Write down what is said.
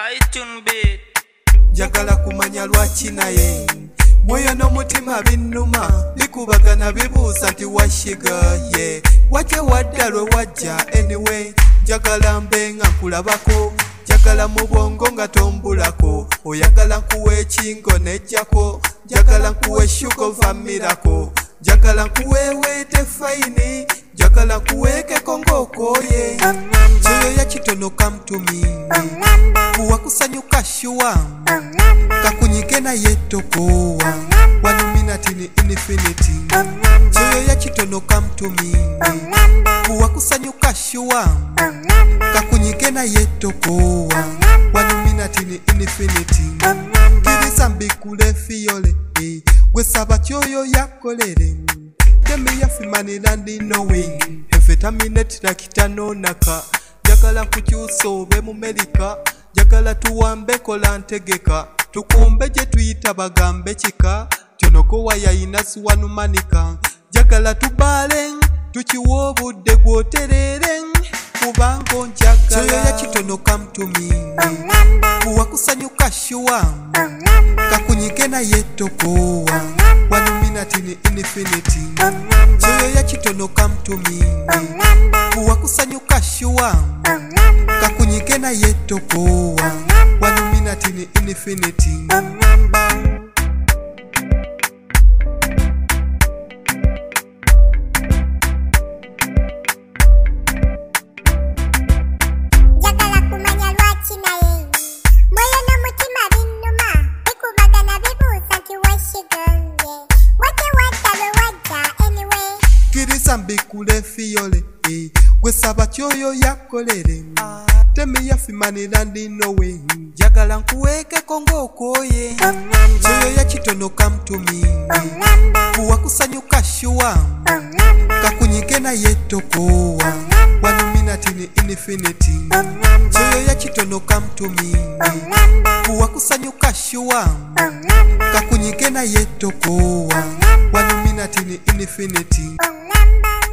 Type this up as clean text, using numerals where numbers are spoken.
iTunes beat. Njagala kumanya lwaki naye mwoyo n'omutima binnuma bikubagana bibuuza nti washiga ye wajja wadda lwe wajja anyway njagala mbe nga nkulabako njagala mu bwongo nga tombulako oyagala nkuwa ekingo nejjako njagala nkuwa eshuga ovamirako njagala nkuweeweete fayini njagala nkuweekeko ng'okooye kyoyo yakitono kamtumini kuwakusanyuka shuwa kakunyike naye tokowa 1 minute in infinity kyoyo yakitono kamtumini kuwakusanyuka shuwa kakunyike naye tokowa 1 minute in infinity kiriza mbikule fiyole gwesaba kyoyo yakolere temi yafimanira ndi knowing efetaminate lakitanonaka njagala kukyusa obe mu Amerika njagala tuwambe kola ntegeka tukumbe gye tuyita bagambe kika tyonokowa yayina siwanumanika njagala tubaale tukiwa obudde gwoterere kubango njagala kyoyo yakitono kamtumini kuwakusanyuka shuwa kakunyike naye tokowa 1 minute in infinity kyoyo yakitono kamtumini kuwakusanyuka shuwa kakunyike naye tokowa 1 minute in infinity mbikule fiyole gwesaba kyoyo yakolere temi yafimanira ndi nowe njagala nkuweekeko ng'okooye kyoyo yakitono kamtumini kuwakusanyuka shuwa kakunyike naye tokowa 1 minute in infinity kyoyo yakitono kamtumini kuwakusanyuka shuwa kakunyike naye tokowa 1 minute in infinity